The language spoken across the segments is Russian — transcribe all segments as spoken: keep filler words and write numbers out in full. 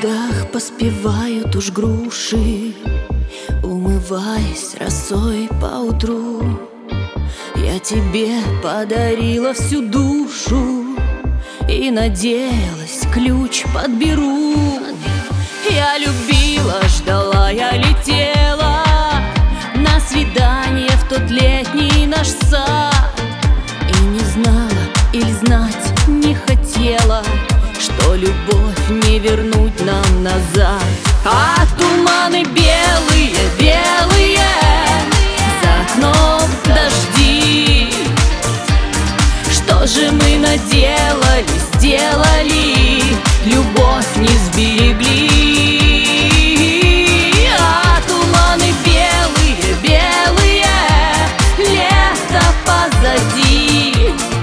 садах поспевают уж груши, умываясь росой поутру. Я тебе подарила всю душу и надеялась, ключ подберу. Я любила, ждала, я летела на свидание в тот летний наш сад. И не знала или знать не хотела, что любовь не вернуть нам назад. А туманы белые, белые, за окном дожди. Что же мы наделали, сделали, любовь не сберегли. А туманы белые, белые, лето позади.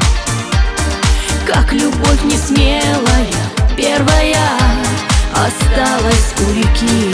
Как любовь не смелая, первая, осталась у реки.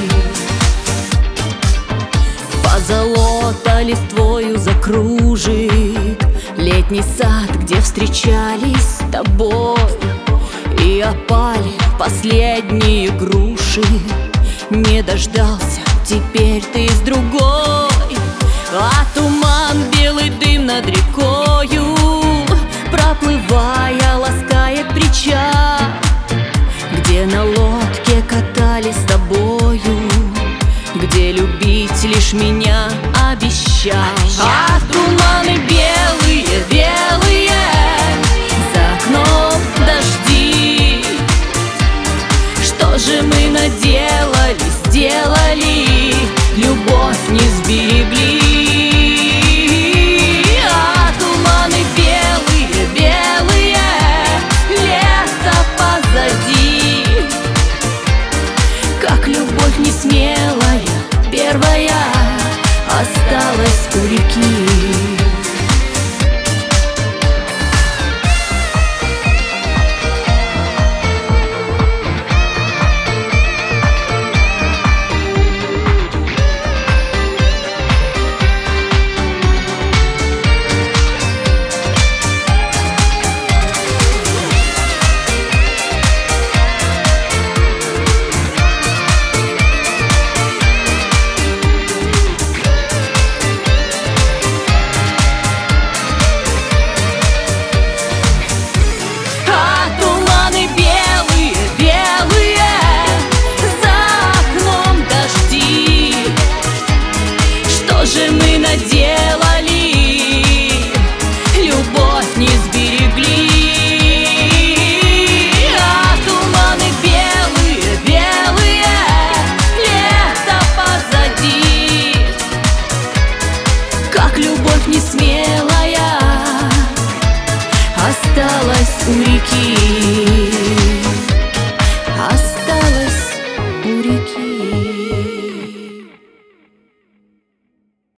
Позолота листвою закружит летний сад, где встречались с тобой. И опали последние груши, не дождался, теперь ты с другой. А туман, белый дым над рекою, проплывая, ласкает причал, где на лодке катались с тобою, где любить лишь меня обещал. А туманы белые, белые, за окном дожди. Что же мы наделали, сделали, любовь не сберегли. А туманы белые, белые, лето позади. Как любовь не смелая, первая, осталась у реки. Что же мы наделали, любовь не сберегли. А туманы белые, белые, лето позади. Как любовь не смелая, осталась у реки.